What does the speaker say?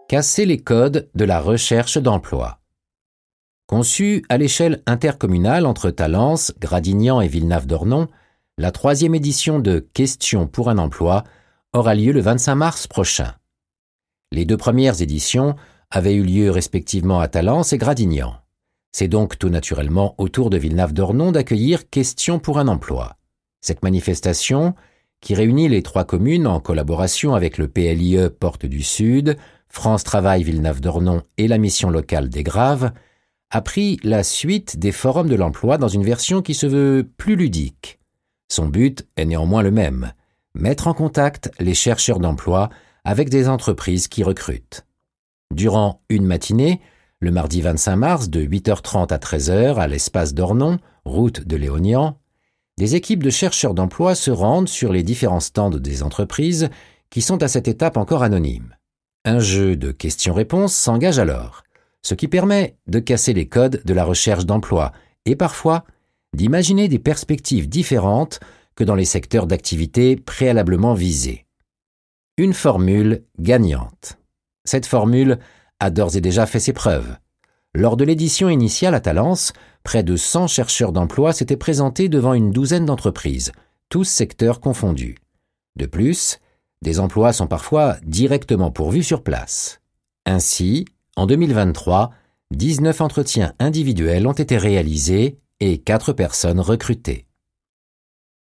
Casser les codes de la recherche d'emploi. Conçue à l'échelle intercommunale entre Talence, Gradignan et Villenave-d'Ornon, la 3e édition de Questions pour un emploi aura lieu le 25 mars prochain. Les 2 premières éditions avaient eu lieu respectivement à Talence et Gradignan. C'est donc tout naturellement au tour de Villenave-d'Ornon d'accueillir Questions pour un emploi. Cette manifestation, qui réunit les 3 communes en collaboration avec le PLIE Porte du Sud, France Travail Villenave-d'Ornon et la mission locale des Graves, a pris la suite des forums de l'emploi dans une version qui se veut plus ludique. Son but est néanmoins le même, mettre en contact les chercheurs d'emploi avec des entreprises qui recrutent. Durant une matinée, le mardi 25 mars de 8h30 à 13h à l'espace d'Ornon, route de Léognan, des équipes de chercheurs d'emploi se rendent sur les différents stands des entreprises qui sont à cette étape encore anonymes. Un jeu de questions-réponses s'engage alors, ce qui permet de casser les codes de la recherche d'emploi et parfois d'imaginer des perspectives différentes que dans les secteurs d'activité préalablement visés. Une formule gagnante. Cette formule a d'ores et déjà fait ses preuves. Lors de l'édition initiale à Talence, près de 100 chercheurs d'emploi s'étaient présentés devant une douzaine d'entreprises, tous secteurs confondus. De plus, des emplois sont parfois directement pourvus sur place. Ainsi, en 2023, 19 entretiens individuels ont été réalisés et 4 personnes recrutées.